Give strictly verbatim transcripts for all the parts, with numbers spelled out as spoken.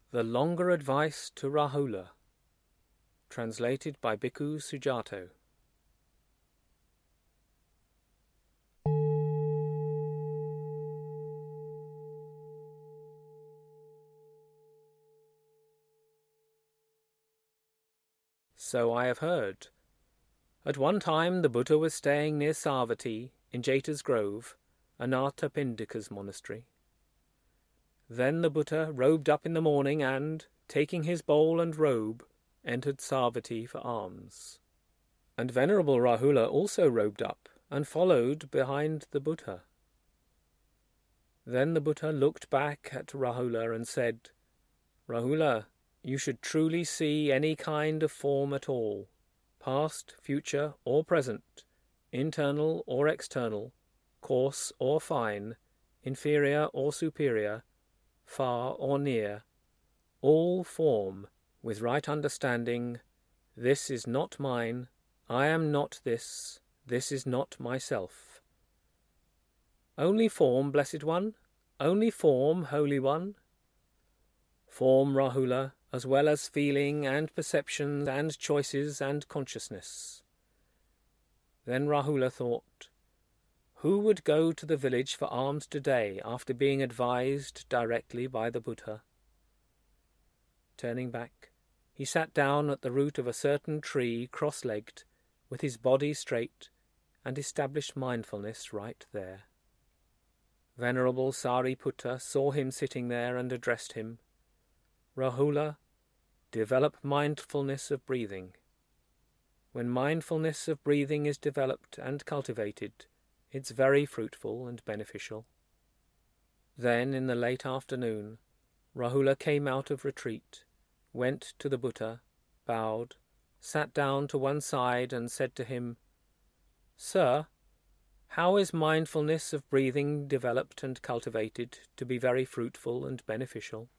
The Longer Advice to Rahula, translated by Bhikkhu Sujato. So I have heard. At one time the Buddha was staying near Savatthi in Jeta's Grove, Anathapindika's monastery. Then the Buddha robed up in the morning and, taking his bowl and robe, entered Savatthi for alms. And Venerable Rahula also robed up and followed behind the Buddha. Then the Buddha looked back at Rahula and said, "Rahula, you should truly see any kind of form at all, past, future, or present, internal or external, coarse or fine, inferior or superior, far or near, all form, with right understanding, this is not mine, I am not this, this is not myself." Only form, Blessed One? Only form, Holy One? Form, Rahula, as well as feeling and perceptions and choices and consciousness. Then Rahula thought, who would go to the village for alms today after being advised directly by the Buddha? Turning back, he sat down at the root of a certain tree cross-legged, with his body straight, and established mindfulness right there. Venerable Sariputta saw him sitting there and addressed him, "Rahula, develop mindfulness of breathing. When mindfulness of breathing is developed and cultivated, it's very fruitful and beneficial." Then, in the late afternoon, Rahula came out of retreat, went to the Buddha, bowed, sat down to one side and said to him, "Sir, how is mindfulness of breathing developed and cultivated to be very fruitful and beneficial?"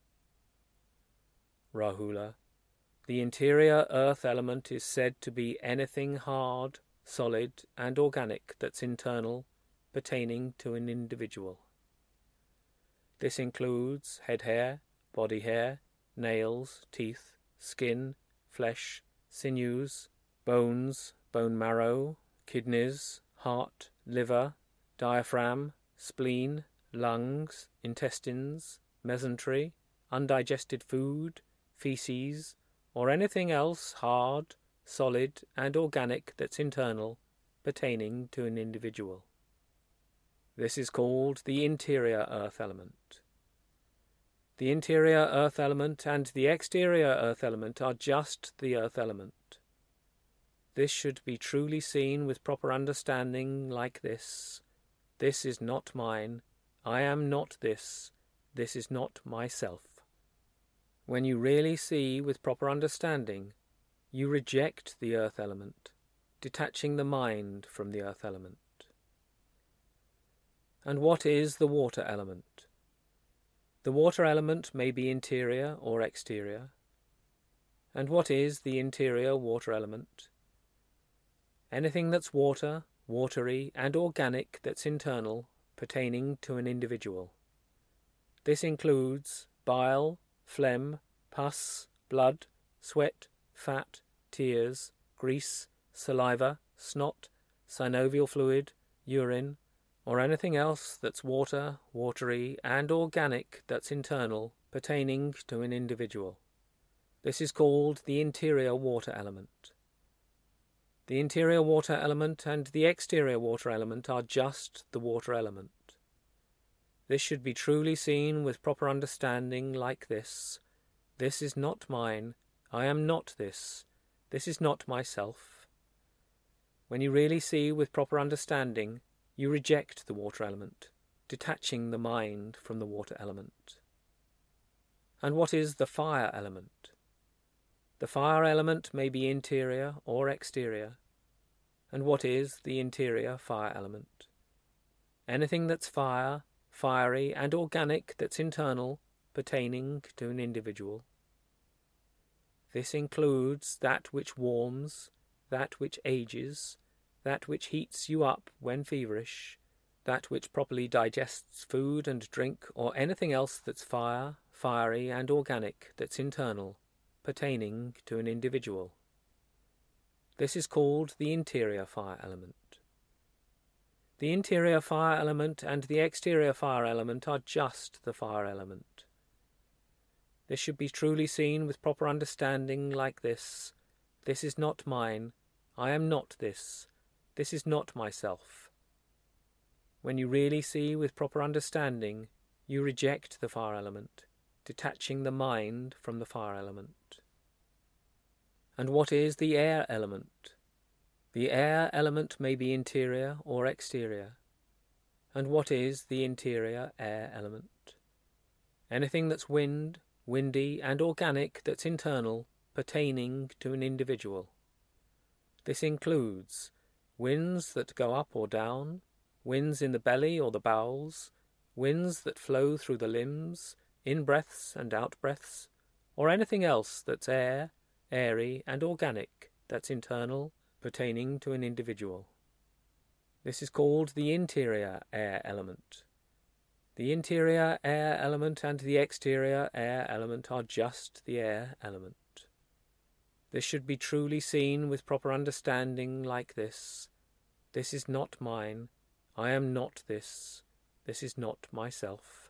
Rahula, the interior earth element is said to be anything hard, solid and organic that's internal, pertaining to an individual. This includes head hair, body hair, nails, teeth, skin, flesh, sinews, bones, bone marrow, kidneys, heart, liver, diaphragm, spleen, lungs, intestines, mesentery, undigested food, feces, or anything else hard, solid and organic that's internal, pertaining to an individual. This is called the interior earth element. The interior earth element and the exterior earth element are just the earth element. This should be truly seen with proper understanding like this. This is not mine, I am not this, this is not myself. When you really see with proper understanding, you reject the earth element, detaching the mind from the earth element. And what is the water element? The water element may be interior or exterior. And what is the interior water element? Anything that's water, watery and organic that's internal, pertaining to an individual. This includes bile, phlegm, pus, blood, sweat, fat, tears, grease, saliva, snot, synovial fluid, urine, or anything else that's water, watery, and organic that's internal, pertaining to an individual. This is called the interior water element. The interior water element and the exterior water element are just the water element. This should be truly seen with proper understanding like this. This is not mine, I am not this, this is not myself. When you really see with proper understanding, you reject the water element, detaching the mind from the water element. And what is the fire element? The fire element may be interior or exterior. And what is the interior fire element? Anything that's fire, fiery and organic that's internal, pertaining to an individual. This includes that which warms, that which ages, that which heats you up when feverish, that which properly digests food and drink, or anything else that's fire, fiery, and organic that's internal, pertaining to an individual. This is called the interior fire element. The interior fire element and the exterior fire element are just the fire element. This should be truly seen with proper understanding like this. This is not mine. I am not this. This is not myself. When you really see with proper understanding, you reject the fire element, detaching the mind from the fire element. And what is the air element? The air element may be interior or exterior. And what is the interior air element? Anything that's wind, windy, and organic that's internal, pertaining to an individual. This includes winds that go up or down, winds in the belly or the bowels, winds that flow through the limbs, in-breaths and out-breaths, or anything else that's air, airy, and organic that's internal, pertaining to an individual. This is called the interior air element. The interior air element and the exterior air element are just the air element. This should be truly seen with proper understanding like this. This is not mine. I am not this. This is not myself.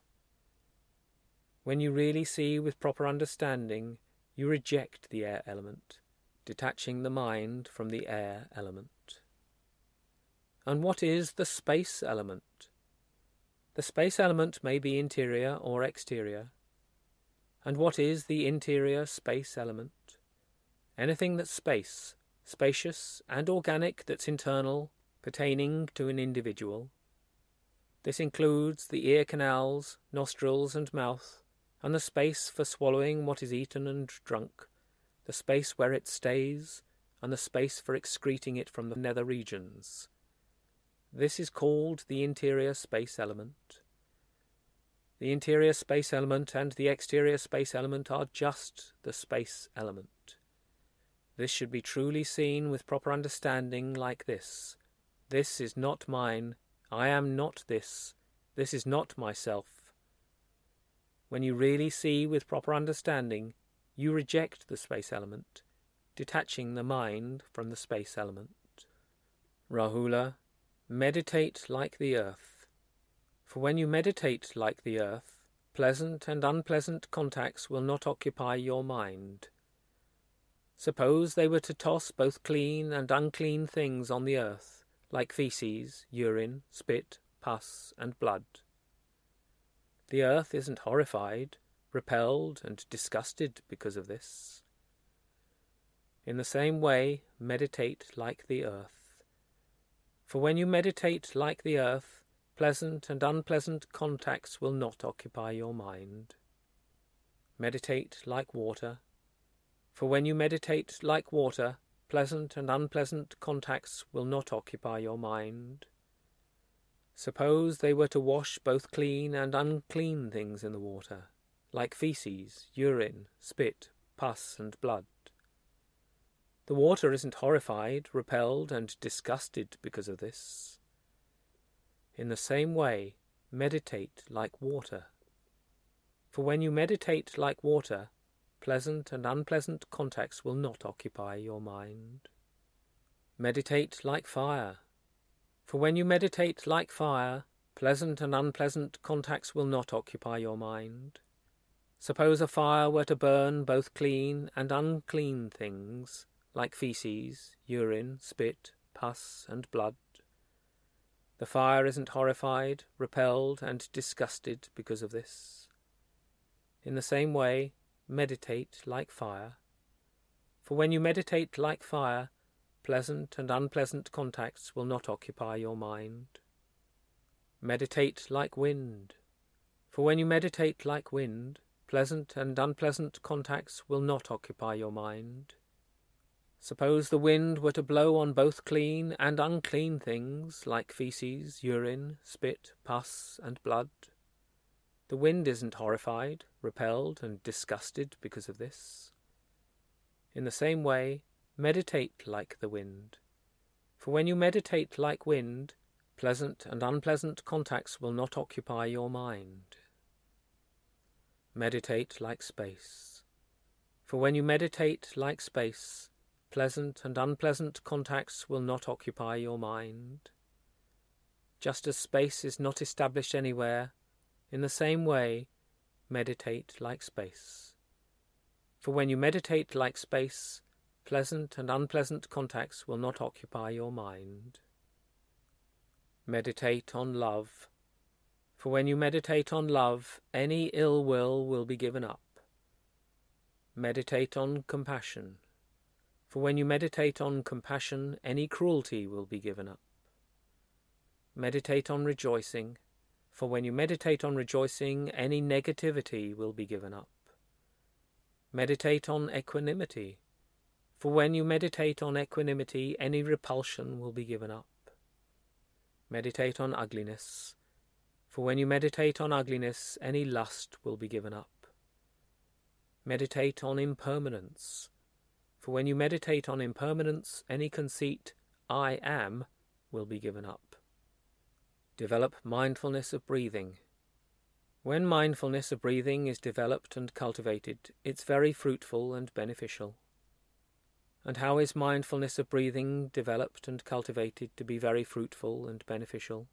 When you really see with proper understanding, you reject the air element, detaching the mind from the air element. And what is the space element? The space element may be interior or exterior. And what is the interior space element? Anything that's space, spacious and organic that's internal, pertaining to an individual. This includes the ear canals, nostrils and mouth, and the space for swallowing what is eaten and drunk, the space where it stays, and the space for excreting it from the nether regions. This is called the interior space element. The interior space element and the exterior space element are just the space element. This should be truly seen with proper understanding like this. This is not mine. I am not this. This is not myself. When you really see with proper understanding, you reject the space element, detaching the mind from the space element. Rahula, meditate like the earth. For when you meditate like the earth, pleasant and unpleasant contacts will not occupy your mind. Suppose they were to toss both clean and unclean things on the earth, like feces, urine, spit, pus, and blood. The earth isn't horrified, repelled, and disgusted because of this. In the same way, meditate like the earth. For when you meditate like the earth, pleasant and unpleasant contacts will not occupy your mind. Meditate like water. For when you meditate like water, pleasant and unpleasant contacts will not occupy your mind. Suppose they were to wash both clean and unclean things in the water, like feces, urine, spit, pus, and blood. The water isn't horrified, repelled, and disgusted because of this. In the same way, meditate like water. For when you meditate like water, pleasant and unpleasant contacts will not occupy your mind. Meditate like fire. For when you meditate like fire, pleasant and unpleasant contacts will not occupy your mind. Suppose a fire were to burn both clean and unclean things, like feces, urine, spit, pus, and blood. The fire isn't horrified, repelled, and disgusted because of this. In the same way, meditate like fire. For when you meditate like fire, pleasant and unpleasant contacts will not occupy your mind. Meditate like wind. For when you meditate like wind, pleasant and unpleasant contacts will not occupy your mind. Suppose the wind were to blow on both clean and unclean things, like feces, urine, spit, pus, and blood. The wind isn't horrified, repelled, and disgusted because of this. In the same way, meditate like the wind. For when you meditate like wind, Pleasant and unpleasant contacts will not occupy your mind. Meditate like space. For when you meditate like space, pleasant and unpleasant contacts will not occupy your mind. Just as space is not established anywhere, in the same way, meditate like space. For when you meditate like space, pleasant and unpleasant contacts will not occupy your mind. Meditate on love. For when you meditate on love, any ill will will be given up. Meditate on compassion. For when you meditate on compassion, any cruelty will be given up. Meditate on rejoicing. For when you meditate on rejoicing, any negativity will be given up. Meditate on equanimity. For when you meditate on equanimity, any repulsion will be given up. Meditate on ugliness. For when you meditate on ugliness, any lust will be given up. Meditate on impermanence. For when you meditate on impermanence, any conceit, I am, will be given up. Develop mindfulness of breathing. When mindfulness of breathing is developed and cultivated, it's very fruitful and beneficial. And how is mindfulness of breathing developed and cultivated to be very fruitful and beneficial?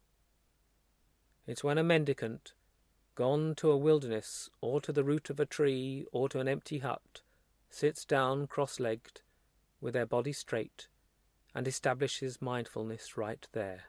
It's when a mendicant, gone to a wilderness or to the root of a tree or to an empty hut, sits down cross-legged, with their body straight, and establishes mindfulness right there.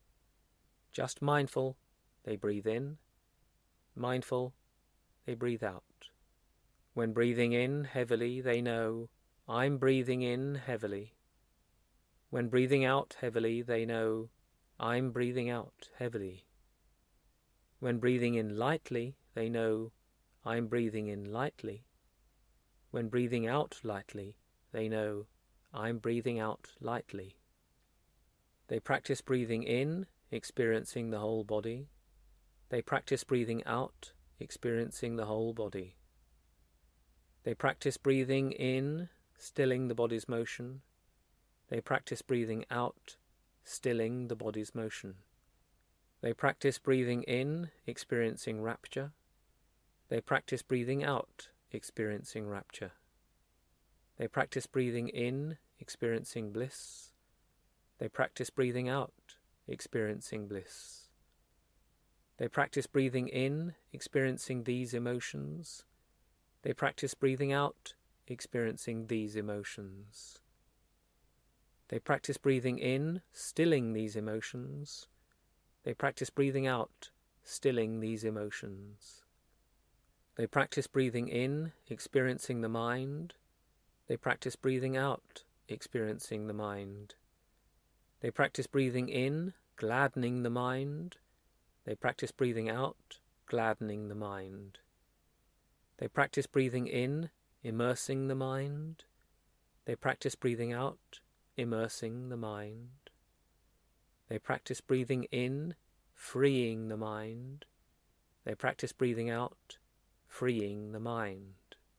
Just mindful, they breathe in. Mindful, they breathe out. When breathing in heavily, they know, I'm breathing in heavily. When breathing out heavily, they know, I'm breathing out heavily. When breathing in lightly, they know, I'm breathing in lightly. When breathing out lightly, they know, I'm breathing out lightly. They practice breathing in, experiencing the whole body. They practice breathing out, experiencing the whole body. They practice breathing in, stilling the body's motion. They practice breathing out, stilling the body's motion. They practice breathing in, experiencing rapture. They practice breathing out, experiencing rapture. They practice breathing in, experiencing bliss. They practice breathing out, experiencing bliss. They practice breathing in, experiencing these emotions. They practice breathing out, experiencing these emotions. They practice breathing in, stilling these emotions. They practice breathing out, stilling these emotions. They practice breathing in, experiencing the mind. They practice breathing out, experiencing the mind. They practice breathing in, gladdening the mind. They practice breathing out, gladdening the mind. They practice breathing in, immersing the mind. They practice breathing out, immersing the mind. They practice breathing in, freeing the mind. They practice breathing out, freeing the mind.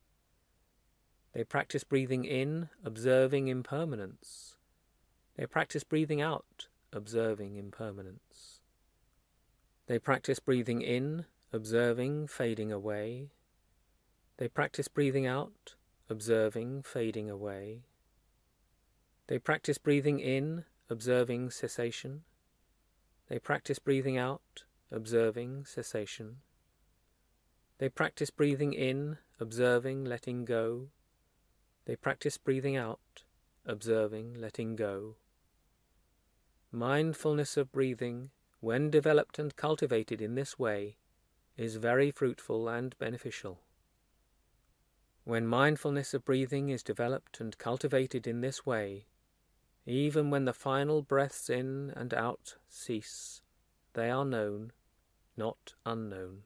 They practice breathing in, observing impermanence. They practice breathing out, observing impermanence. They practice breathing in, observing fading away. They practice breathing out, observing fading away. They practice breathing in, observing cessation. They practice breathing out, observing cessation. They practice breathing in, observing letting go. They practice breathing out, observing letting go. Mindfulness of breathing, when developed and cultivated in this way, is very fruitful and beneficial. When mindfulness of breathing is developed and cultivated in this way, even when the final breaths in and out cease, they are known, not unknown.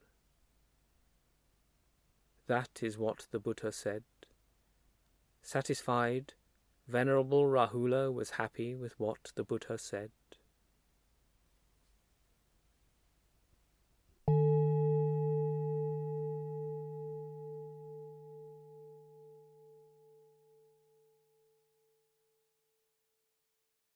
That is what the Buddha said. Satisfied, Venerable Rahula was happy with what the Buddha said.